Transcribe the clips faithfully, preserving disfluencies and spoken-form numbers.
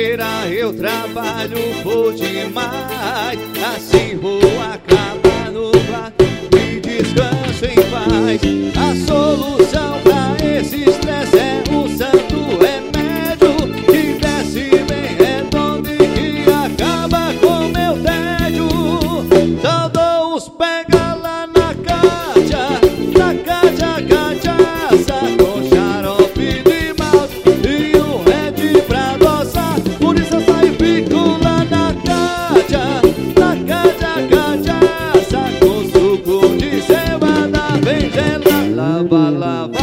carteira eu trabalho por demais. Assim vou acabar no bar e descanso em paz. A solução pra esse estresse é um santo remédio que desce bem redondo e que acaba com meu tédio. Só dou uns pega lá na Cátia, na Cátia cachaça, com xarope de malte e um red pra adoçar. Por isso eu saio e fico lá na Cátia, na Cátia cachaça, com suco de cevada bem gelada. Lava, lava,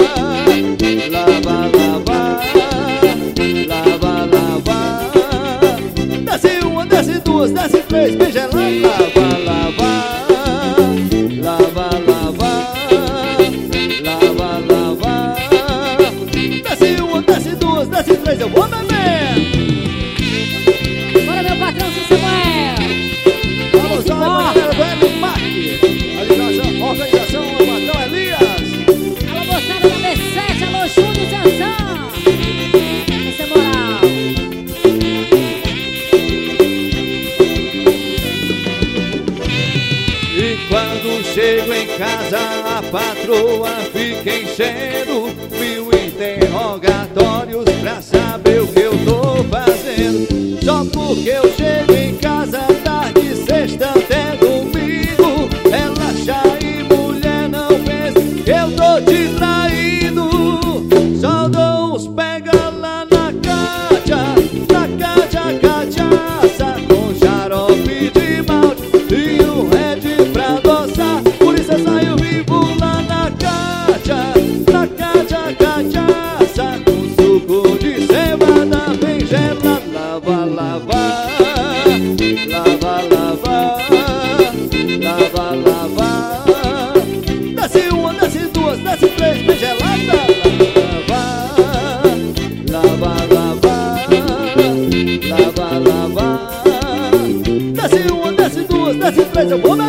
lava, lava, lava, lava. Desce uma, desce duas, desce três, bem gelada. Lava, lava, lava, lava, lava, lava. Desce uma, desce duas, desce três, eu vou beber. Bora, meu patrão, se Samuel. Vamos lá, galera do Hélio Marque. Organização, organização, o patrão Elias. Alô, moçada da B sete, alô, Júnior Zanzão. Essa é moral. E quando chego em casa a patroa fica enchendo mil interrogatórios pra saber o que eu tô fazendo. Só porque eu chego em casa tarde, sexta até domingo, relaxa e mulher não pensa que eu tô distraído. Só dou uns pega lá na Cátia, na Cátia cachaça, com xarope de malte e um red pra adoçar. Por isso eu saio vivo lá na Cátia, na Cátia cachaça, com suco de cevada bem gelada. Lava, lava, lava, lava, lava, lava. Desce uma, desce duas, desce três, bem gelada. Lava, lava, lava, lava, lava. Desce uma, desce duas, desce três, eu vou